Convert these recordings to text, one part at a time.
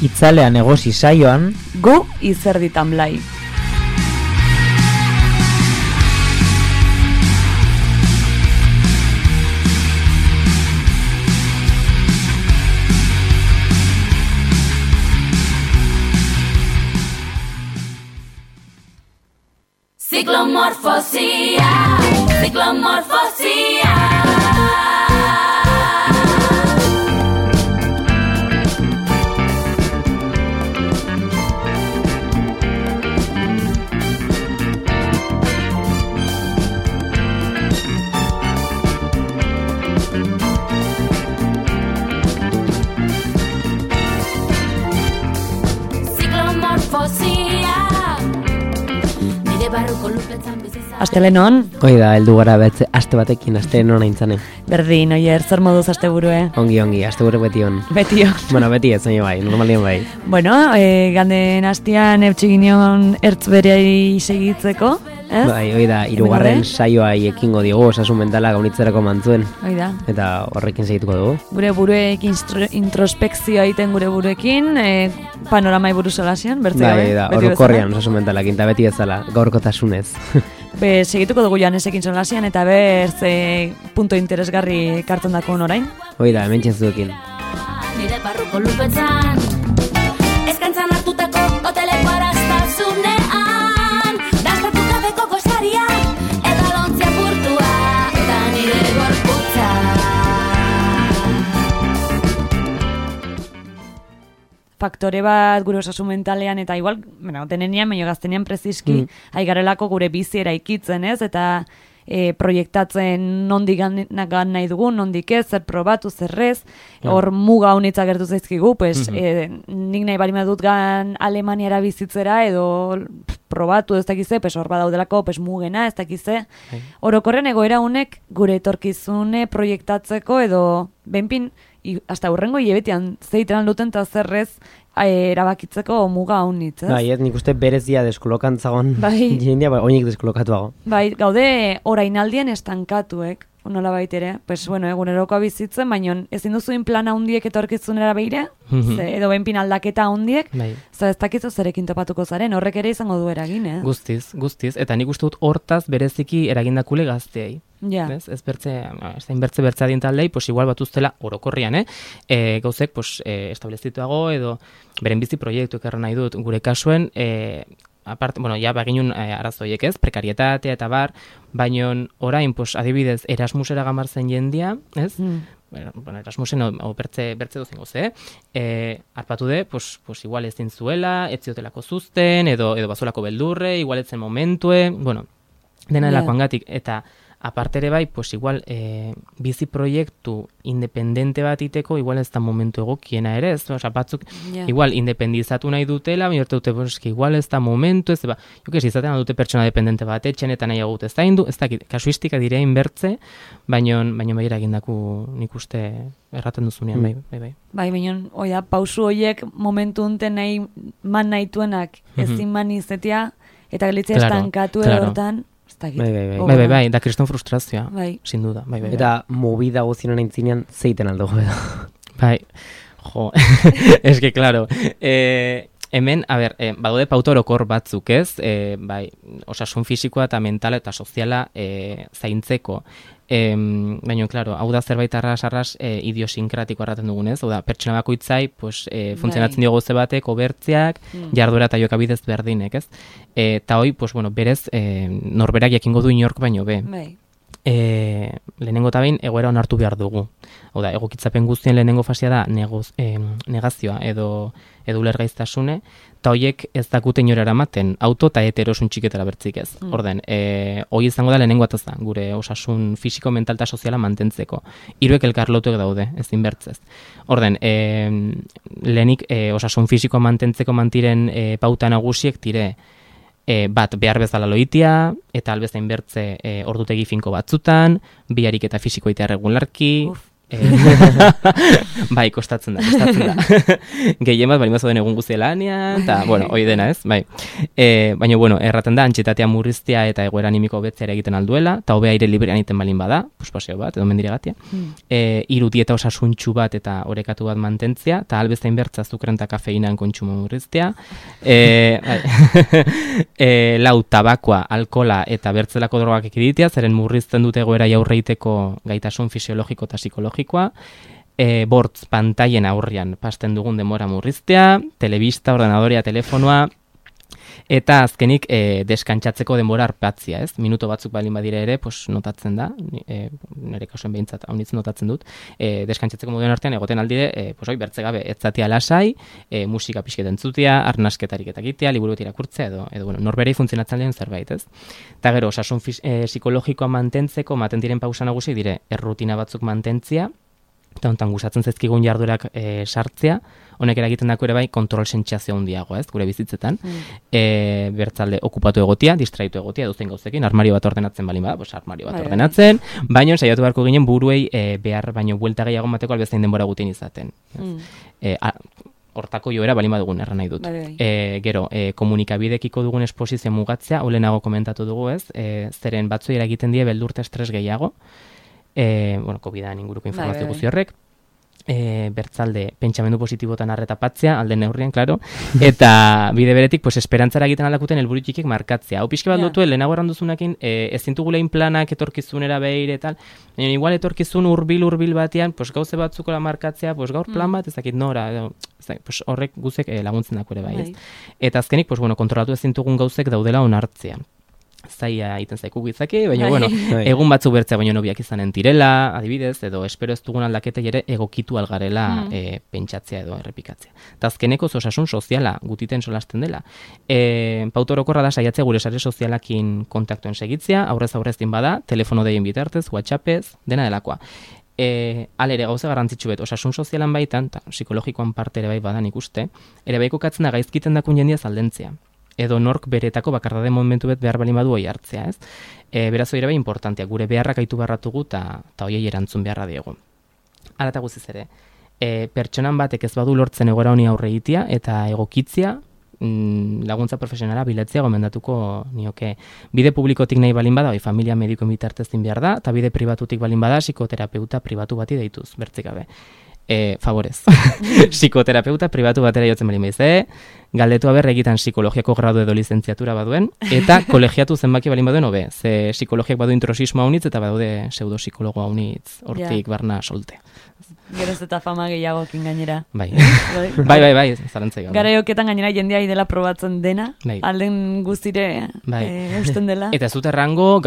Itzalea negozi saioan gu izerditan blai. Ziklomorfosia, ziklomorfosia. Astelenon? Hoi da, heldu gara aste batekin, astelenon aintzane. Berdin, oier, zer moduz aste burue? Ongi, aste buru beti on. Beti on. Bueno, beti ez, zaino bai, normalien bai. Bueno, ganden hastian eutxiginion ertz bereai segitzeko, ez? Bai, hoi da, hirugarren saioa ekingo diogu, osasun mentala gaunitzerako mantzuen. Hoi da. Eta horrekin segituko dugu. Gure buruekin introspekzioa egiten gure buruekin, panoramai buruz olasian, bertze gabe. Bai, da, orokorrean osasun mentalakin, eta beti bezala, gaurkotasunez. Segituko dugu Janesekin solasian, eta bertze punto interesgarri karton dako orain. Hoi da, hemen txezuekin. Nire barruko lupetzan, eskantzan hartutako hoteleko araztazunean, dastatuta beko gozaria, eta lontzia purtua, eta nire gorputza. Faktore bat gure osasun mentalean, eta igual, tenenean, baina gaztenean preziski, aigarelako gure bizi eraikitzen, ez? Eta proiektatzen nondik gan nahi dugu, nondik ez, zer probatu, zerrez, hor muga honitza gertu zaizkigu, pues, nik nahi bali dut gan Alemaniara bizitzera, edo probatu ez dakize, pues, hor badaudelako, pues, mugena ez dakize. Orokorren egoera honek gure etorkizune proiektatzeko, edo benpin, hasta hurrengo hilabetian zeiteran duten eta zerrez erabakitzeko muga honitz, ez? Bai, nik uste berezia deskolokantzagon, jendia, oinik deskolokatuago. Bai, gaude orainaldien estankatuek, nola baitere, pues, bueno, egunerokoa bizitzen, baina ezin duzuin plana hundiek etorkizunera beire, edo benpin aldaketa hundiek, ez dakizu zerekin topatuko zaren, horrek ere izango du eragin, eh? Guztiz, eta nik uste dut hortaz bereziki eragindakule gazteei. Ja. Ez bertze adintaldei, pues igual batuztela orokorrian, gauzek, pues, establezituago edo beren bizi proiektu ekerra nahi dut, gure kasuen, aparte, bueno, ja baginun arazoiek ez, prekarietatea eta bar, baino orain, pues, adibidez, Erasmusera gamartzen jendia, ez? Bueno, Erasmusen bertze dozengo ze, arpatu de, pues igual ez dintzuela, ez ziotelako zuzten, edo bazolako beldurre, igual etzen momentue, bueno, dena delakoan gatik, eta aparte ere bai, pues igual bizi proiektu independente bat iteko, igual ez da momentu egokiena ere, ez? Osa, batzuk igual independizatu nahi dutela, baina dute, pues, igual ez da momentu, ez da, izaten dute pertsona dependente bat etxen eta nahi agut ez da indu, ez da, kasuistika direa inbertze, baina behira egindaku nik uste erraten duzunean, bai. Bai, baina, oida, pausu horiek momentu unten nahi man nahituenak ezin man izetia, eta gelitzea estankatu edortan, Bai, da kriston frustrazioa, sin duda. Bai. Eta movida guztien aintzinean zeiten aldo edo. Bai, jo, es que, claro, hemen, a ber, badaude pauta orokor batzuk, ez? Bai, osasun fisikoa eta mentala eta soziala zaintzeko. Baina, claro, hau da zerbait arras idiosinkratiko erraten dugunez, hau da, pertsona bakoitzai, pues, funtzionatzen dio gauze batek, obertziak, jarduera eta jokabidez berdinek, ez? Eta hoi, pues, bueno, berez, norberak jakingo du inork baino be. Lehenengo eta behin, egoera onartu behar dugu. Hau da, egokitzapen guztien lehenengo fasia da negazioa edo ulergaiztasune, eta horiek ez dakute inora eramaten, auto eta heterosun txiketara bertzik ez. Orden, hoi izango da lehenengo ataza, gure osasun fisiko, mental eta soziala mantentzeko. Hiruek elkarlotuek daude, ez inbertzez. Orden, lehenik osasun fisiko mantentzeko mantiren pauta nagusiek dire, bat behar bezala loitia, eta albezain bertze ordutegi finko batzutan, biharik eta fisiko itea regularki, Bai, kostatzen da. Gehien bat, balimazo den egun guzti lanean, eta, bueno, hoi dena, ez? Bai. Baina, bueno, erraten da, antxietatea murriztea eta egoera animiko hobetzea egiten alduela, eta hobea aire librean egiten balin bada, pues paseo bat, edo mendiregatia. Hiru dieta osasuntsu bat eta orekatu bat mantentzea, eta albeztain bertza azukren eta kafeinan kontsumo murriztea. Lau, tabakoa, alkola eta bertzelako drogak ekiditea, zeren murrizten dute egoera aurreiteko gaitasun fisiologiko eta psikologikoa. Bortz pantailen aurrean pasten dugun denbora murriztea, telebista, ordenadorea, telefonoa, eta azkenik deskantsatzeko denbora arpatzia, ez? Minuto batzuk balin badire ere, pues notatzen da, nire kasuen behintzat haunitz notatzen dut, deskantsatzeko moduen artean egoten aldire, pues hoi bertze gabe etzatia lasai, musika pixket entzutia, arnasketarik eta egitea, liburu bat irakurtzea, edo bueno, norberei funtzionatzen lehen zerbait, ez? Eta gero, osasun psikologikoa mantentzeko, maten diren pausa nagusi dire, errutina batzuk mantentzia, eta hontan gustatzen zaizkigun jarduerak sartzea, honek eragiten dako ere bai kontrol sentsazio handiagoa, ez, gure bizitzetan. Bertzalde okupatu egotia, distraitu egotia, edozein gauzekin, armario bat ordenatzen balin bada, pues armario bat ordenatzen, baino saiatu beharko ginen buruei behar baino buelta gehiago mateko albezain denbora gutien izaten. Hortako joera balin badugun erran nahi dut. Gero, komunikabidekiko dugun esposizio mugatzea, olenago komentatu dugu, ez, zeren batzuei eragiten die beldurte estres gehiago, bueno, COVID-an inguruko informazio guzti horrek, bertzalde pentsamendu positibotan arretapatzea, alden neurrian, klaro, eta bide beretik, pues, esperantzara egiten aldakuten helburu txikik markatzea. Hau pixke bat lotu, lehenago erranduzunakin, ezin dugulein planak etorkizunera behire, tal, baina igual etorkizun urbil batean, pues, gauze batzukola markatzea, pues, gaur plan bat, ezakit nora, pues, horrek guzek laguntzen dako ere bai, ez. Eta azkenik, pues, bueno, kontrolatu ezin dugun gauzek daudela onartzea. Zaila egiten zaiku gitzake, baina, bueno, egun batzuk bertzea baino nobiak izanen direla, adibidez, edo espero ez dugun aldaketa ere egokitu algarela pentsatzea edo errepikatzea. Eta azkeneko osasun soziala gutiten solasten dela. Pauta orokorra da saiatzea gure sare sozialakin kontaktuen segitzea, aurrez din bada, telefono deien bitartez, WhatsAppez, dena delakoa. Alere gauza garrantzitsu bet, osasun sozialan baitan, eta psikologikoan parte ere bai badan ikuste, ere bai kokatzen da gaizkiten dakun jendia zaldentzea. Edo nork beretako bakardade momentu bet behar balin badu hoi hartzea, ez? Beraz hori ere bai importantea, gure beharrak aitu beharratugu eta hoiei erantzun beharra diegu. Hala eta guziz ere, pertsonan batek ez badu lortzen egoera honi aurre egitea eta egokitzia, laguntza profesionala bilatzea gomendatuko nioke. Bide publikotik nahi balin bada, familia medikoen bitartezin behar da, eta bide pribatutik balin bada, psikoterapeuta pribatu bati deituz, bertzik gabe. Favorez. Psikoterapeuta pribatu batera jotzen balin baiz, galdetu aber egitan psikologiako gradu edo lizentziatura baduen, eta kolegiatu zenbaki balin baduen hobe, ze psikologiak badu introsismo haunitz, eta badaude pseudopsikologo haunitz, hortik barna solte. Geroz eta fama gehiagokin gainera. Bai, zalantzai gaur. Garaioketan gainera jendea idela probatzen dena, alden guztire eusten dela. Eta ez dut errango,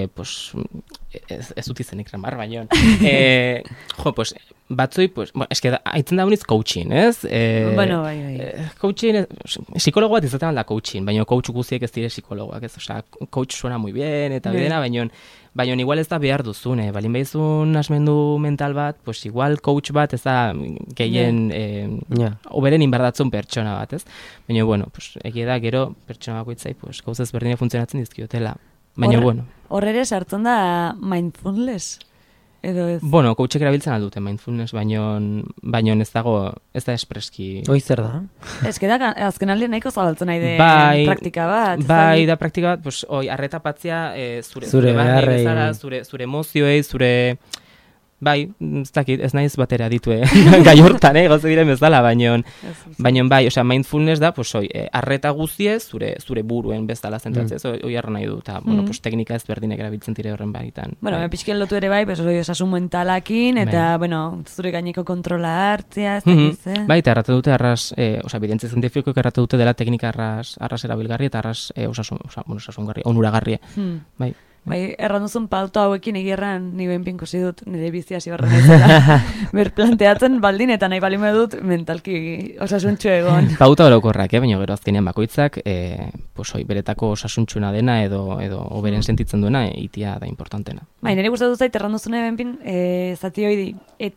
ez dut izenik ramar, baino. Pues, batzoi, pues, eske haitzen da uniz coaching, ez? Bueno, bai. Coaching, psikologo bat izaten da coaching, baina coach guztiek ez dire psikologoak, ez? Osea, coach suena muy bien, eta bidena, baina igual ez da behar duzune, balin behizun asmendu mental bat, pues igual coach bat ez da gehien oberen inbardatzun pertsona bat, ez? Baina, bueno, pues, egia da, gero pertsona bakoitzai, pues, gauzaz berdine funtzionatzen dizkiotela. Baina, bueno. Horrere sartzen da mindfulness? Edo ez? Bueno, coachek erabiltzen aldute mindfulness, baino ez dago, ez da espreski. Hoi zer da? Ez da, azken aldean nahiko zabaltzen nahi de praktika bat. Bai, da praktika bat, pues, arretapatzia zure beharrei, zure emozioei, zure... Bai, ez naiz batera ditue gai hortan, gauze diren bezala, baino bai, osea, mindfulness da, pues, arreta guztiez, zure buruen bezala zentratzea, hoi arra nahi du, eta, bueno, pues, teknika ez berdinek erabiltzen dire horren baitan. Bueno, pixken lotu ere bai, osasun mentalakin, eta, bueno, zure gaineko kontrola hartzea, ez dakiz, Bai, eta errate dute arras, osea, evidentzia zientifikoek errate dute dela teknika arras erabilgarri, eta arras osasungarri, onuragarri, bai. Bai, erranduzun pauta hauekin egirran nire pinkosi dut, nire bizia zibarren ezera. Berplanteatzen baldin eta nahi balime dut mentalki osasuntxu egon. Pauta orokorrak, baina gero azkenean bakoitzak, beretako osasuntxuna dena edo oberen sentitzen duena, itia da importantena. Bai, nire gustatu zait erranduzune benpin, zati hori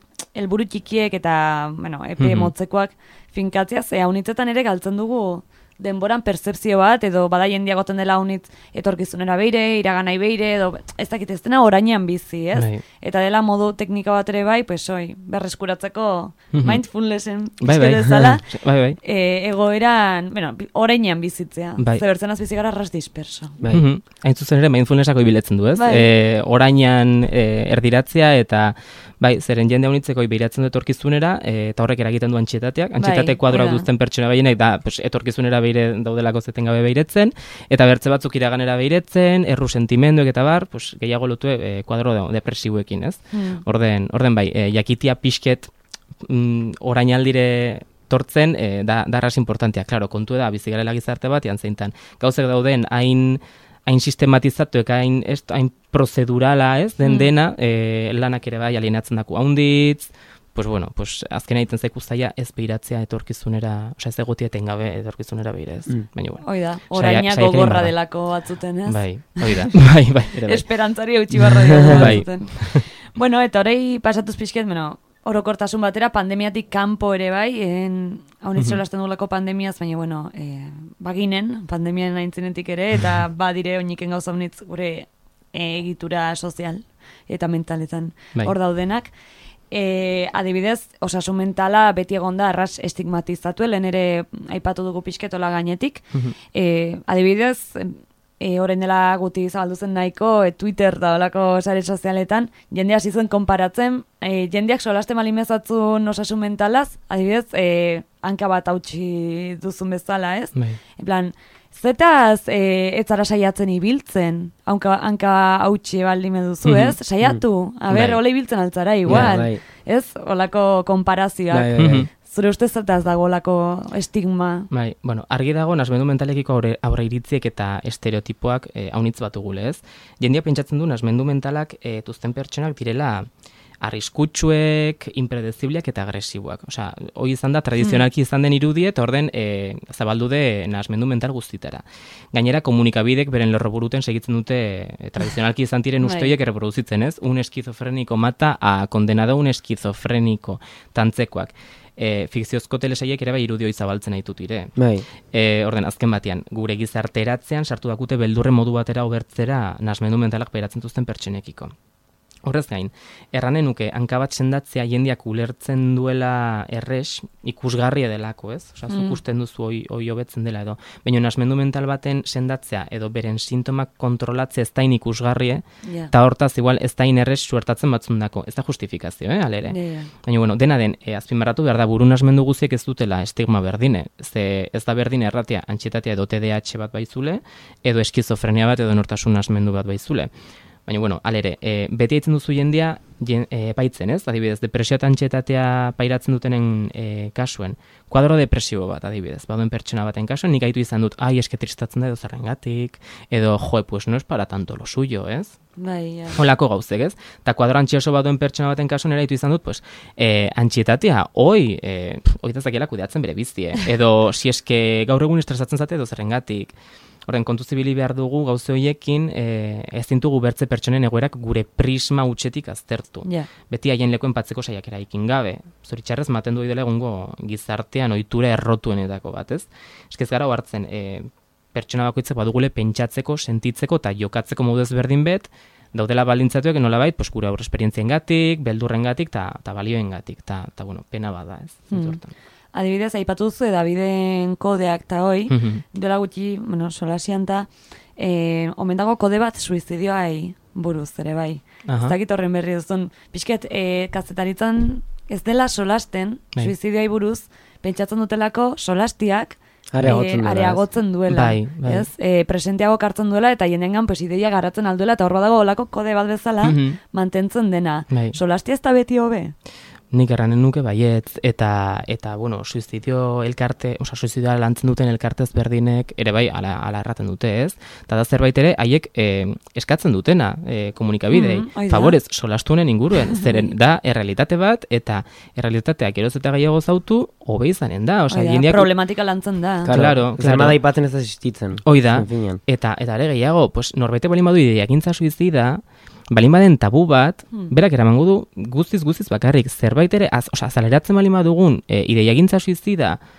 helburu txikiek eta, epe motzekoak finkatzea, ze haunitzetan ere galtzen dugu denboran pertzepzio bat, edo bada jendia goten dela unit etorkizunera beire, iraganai beire, edo ez dakit ez dena orainean bizi, ez? Bai. Eta dela modu teknika bat ere bai, pues berreskuratzeko mindfulnessen Bai, bezala, bai. egoeran, orainean bizitzea. Bai. Ze bertzen bizi gara ras disperso. Bai. Hain zuzen ere mindfulnessako ibiletzen du, ez? Bai. Orainan erdiratzea eta bai, zeren jende unitzeko ibiratzen du etorkizunera, eta horrek eragiten du antxietateak. Antxietate kuadroak duzten pertsona gehienek da, pues, etorkizunera beire daudelako zeten gabe beiretzen, eta bertze batzuk iraganera beiretzen, erru sentimenduek eta bar, pues, gehiago lotu kuadro depresiuekin, ez? Orden bai, jakitia pixket orainaldire tortzen da arras importantea. Claro, kontu da, bizigarela gizarte bat, zeintan. Gauzek dauden hain sistematizatuek, hain prozedurala, ez, dena, lanak ere bai alienatzen daku haunditz, pues azken egiten zaiku zaila ez behiratzea etorkizunera, ez egotia etengabe etorkizunera behire, ez. Baina, bueno. Oida, oraina gogorra delako batzuten, ez? Bai, oida, bai. Esperantzari eutxi barra delako batzuten. Bueno, eta horrei pasatuz pixket, orokortasun batera, pandemiatik kanpo ere bai, haunitzo lasten dugulako pandemiaz, baina, baginen, pandemian aintzinetik ere, eta badire oiniken gauza haunitz gure egitura sozial eta mentaletan hor daudenak. Adibidez, osasun mentala beti egonda arras estigmatizatu, lehen ere aipatu dugu pixketola gainetik. Adibidez, orain dela guti zabaldu zen nahiko, Twitter da olako sare sozialetan, jendea hasi zen konparatzen, jendeak solaste malimezatzun osasun mentalaz, adibidez, hanka bat hautsi duzun bezala, ez? En plan, zetaz ez zara saiatzen ibiltzen, hanka hautsi baldin duzu, ez? Saiatu, ole ibiltzen altzara, igual, ez? Olako konparazioak. Zure ustez zetaz dago olako estigma? Bai, argi dago, nasmendu mentalekiko aurre iritziek eta estereotipoak haunitz bat dugule, ez? Jendia pentsatzen du, nasmendu mentalak duzten pertsonak direla arriskutsuek, impredezibleak eta agresiboak. Osea, hoi izan da, tradizionalki izan den irudie, eta orden zabaldu de nasmendu mental guztitara. Gainera, komunikabidek beren lorroburuten segitzen dute tradizionalki izan tiren usteoiek erreproduzitzen, ez? Un esquizofrénico mata a condenado un esquizofrénico tantzekoak. Fikziozko telesaiek ere bai irudioi zabaltzen haitut ire. Orden, azken batean, gure gizarteratzean sartu dakute beldurre modu batera obertzera nasmendu mentalak behiratzen duzten pertsenekiko. Horrez gain, erranen nuke, hanka bat sendatzea jendiak ulertzen duela erres, ikusgarria delako, ez? Osa, zuk usten duzu hoi hobetzen dela edo. Baina nasmendu mental baten sendatzea edo beren sintomak kontrolatzea ez dain ikusgarrie, eta hortaz igual ez dain erres suertatzen batzundako. Ez da justifikazio, alere. Baina, dena den, azpimarratu behar da, buru nasmendu guziek ez dutela estigma berdine. Ez da berdine erratea, antxietatea edo TDAH bat baizule, edo eskizofrenia bat edo nortasun nasmendu bat baizule. Baina, alere, beti haitzen duzu jendia baitzen, ez? Adibidez, depresio eta antxietatea pairatzen dutenen kasuen. Kuadro depresibo bat, adibidez, baduen pertsona baten kasuen, nik gaitu izan dut, eske tristatzen da edo zerrengatik, edo, pues no es para tanto lo suyo, ez? Holako gauzek, ez? Eta kuadro antxioso baduen pertsona baten kasuen eraitu izan dut, pues, antxietatea, oitazakela kudeatzen bere bizi, edo, si eske gaur egun estresatzen zate edo zerrengatik. Horren, kontu zibili behar dugu gauze horiekin ez dintugu bertze pertsonen egoerak gure prisma utxetik aztertu. Beti haien lekoen patzeko saiakera ikin gabe. Zoritxarrez, maten du idela egungo gizartean ohitura errotuenetako bat, ez? Eskez gara hartzen, pertsona bakoitzek badugule pentsatzeko, sentitzeko eta jokatzeko modu ezberdin bet, daudela balintzatuek nolabait, pues, gure aurre esperientziengatik, beldurrengatik eta balioengatik, eta pena bada, ez? Adibidez, aipatu duzu, Daviden kodeak eta hoi, dola gutxi, solasian eta omen dago kode bat suizidioai buruz, ere bai. Ez dakit horren berri duzun. Pixket, kazetaritzan ez dela solasten, suizidioai buruz, pentsatzen dutelako solastiak areagotzen duela. Presentiago kartzen duela eta jendengan ideia garatzen alduela eta hor badago olako kode bat bezala mantentzen dena. Solastia ez da beti hobe? Nik erranen nuke baietz, eta suizidio elkarte, suizidioa lantzen duten elkartez berdinek, ere bai, ala erraten dute, ez? Eta da zerbait ere, haiek eskatzen dutena komunikabidei. Favorez, solastunen inguruen, zeren da errealitate bat, eta errealitateak geroz eta gehiago zautu, hobe izanen da. Problematika lantzen da. Claro. Zerma da ipatzen ez existitzen. Hoi da, eta ere gehiago, norbete balin badu ideiakintza suizida, balin baden tabu bat, berak eramango du guztiz bakarrik, zerbait ere, azaleratzen balin badugun ideiagintza suizida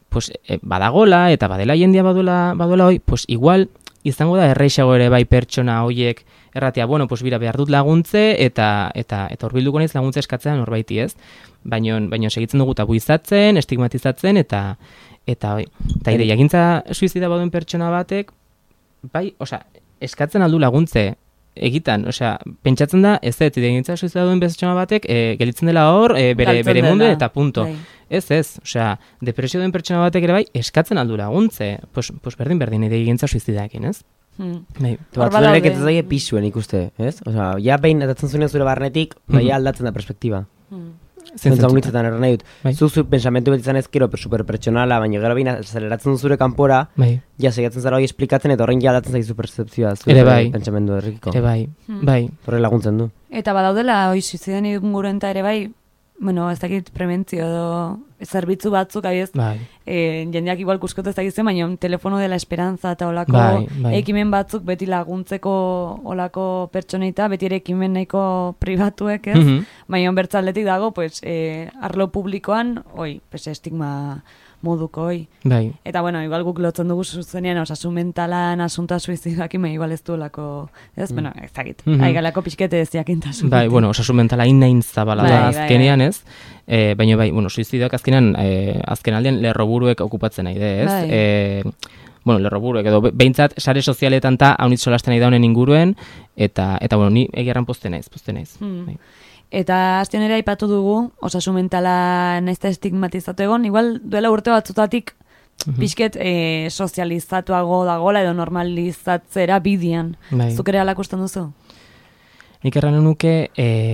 pues, badagola eta badela jendia badola hoi, pues igual izango da erreixago ere bai pertsona hoiek erratia, bueno, pues bira behar dut laguntze eta hurbilduko naiz laguntza eskatzea norbaiti, ez? Baino segitzen dugu tabuizatzen, estigmatizatzen eta ideiagintza suizida baduen pertsona batek bai, eskatzen aldu laguntze egitan, pentsatzen da ez ideiagintza suizida duen pertsona batek gelitzen dela hor bere mundu eta punto. Bai. Ez, depresio den pertsona batek ere bai eskatzen aldu laguntze, pues berdin ideiagintza suizidaekin, ez? Batzuenek ez daie pisuen ikuste, ez? Ja behin atatzen zunean zure barnetik, baina aldatzen da perspektiba. Zentza unitzetan erran nahi dut. Zu pensamentu bat izan ezkero superpertsonala, baina gero behin azeleratzen du zure kanpora, ja segiatzen zara hori esplikatzen eta horrein ja aldatzen zaizu percepzioa zure pentsamendu errikiko. Bai. Horre laguntzen du. Eta badaudela, hori suizidan ingurenta ere bai, bueno, ez dakit prebentzio edo zerbitzu batzuk, jendeak igual kuskotu ez dakitzen, baina telefono dela esperantza eta olako ekimen batzuk beti laguntzeko olako pertsoneita, beti ere ekimen nahiko pribatuek, ez? Baina bertzaldetik dago, arlo publikoan, estigma moduko, Eta, bueno, igual guk lotzen dugu zuzenean, osasun mentalan asunta suizidakin, igual ez duelako, ez? Bueno, ez dakit, aigalako pixkete ez jakintasun. Bai, bueno, osasun mentala inain zabala da azkenean, ez? Baina, bai, suizidoak azken aldean lerroburuek okupatzen nahi, ez? Bueno, lerroburuek edo behintzat sare sozialetan eta haunitz solasten nahi daunen inguruen, eta bueno, ni egiarran poste naiz. Eta azten ere aipatu dugu, osasun mentala naizta estigmatizatu egon, igual duela urte batzutatik pixket sozializatuago dagola edo normalizatzera bidian. Zuk ere alak usten duzu? Nik erran nuke,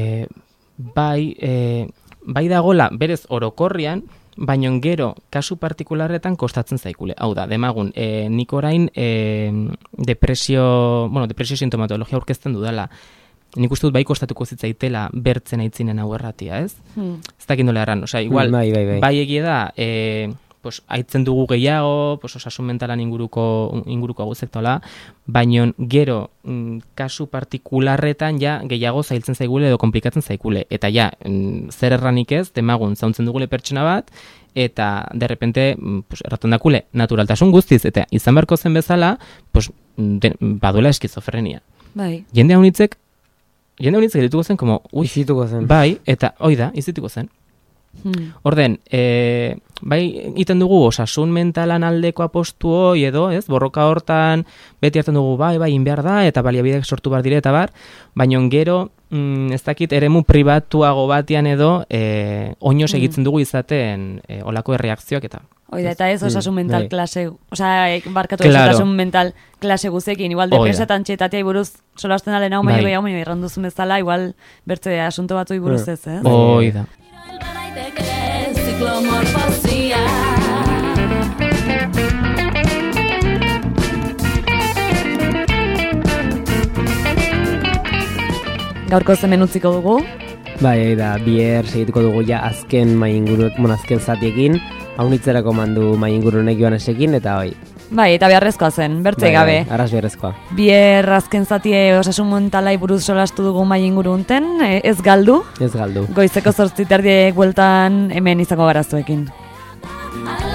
bai dagola berez orokorrian, baino gero kasu partikularretan kostatzen zaikule. Hau da, demagun, nik orain depresio sintomatologia aurkezten dudala. Nik uste dut bai kostatuko zitzaitela bertzen aitzinen hau erratia, ez? Ez dakit nola erran, igual, bai egie da, aitzen dugu gehiago, osasun mentalan inguruko aguzektola, baino gero kasu partikularretan ja gehiago zailtzen zaigule edo komplikatzen zaikule. Eta ja, zer erranik ez, demagun zauntzen dugule pertsona bat, eta derrepente erraten dakule naturaltasun guztiz, eta izan beharko zen bezala, baduela eskizofrenia. Jende haunitzek gelituko zen, izituko zen. Bai, eta izituko zen. Orden, bai iten dugu osasun mentalan aldeko apostu hoi edo, ez, borroka hortan beti hartzen dugu bai, inbehar da, eta baliabideak sortu bar dire eta bar, baina gero, ez dakit, eremu pribatuago batian edo, oinoz egitzen dugu izaten olako erreakzioak eta. Oida, eta ez osasun mental klase, barkatu osasun mental klase guzekin, igual depresetan txetatia buruz solasten alen hau, baina erranduzun bezala, igual bertze asunto batu buruz ez, ez? Oida. Gaurko zemen utziko dugu? Bai, da, biher segituko dugu ja azken azken zatiekin, haunitzerako mandu maingurunek joan esekin, eta hoi. Bai, eta beharrezkoa zen, bertzei gabe. Arras beharrezkoa. Biher azken zatie osasun mentalai buruz solastu dugu mainguru unten, ez galdu. Ez galdu. Goizeko 8:30 bueltan hemen izango gara zuekin.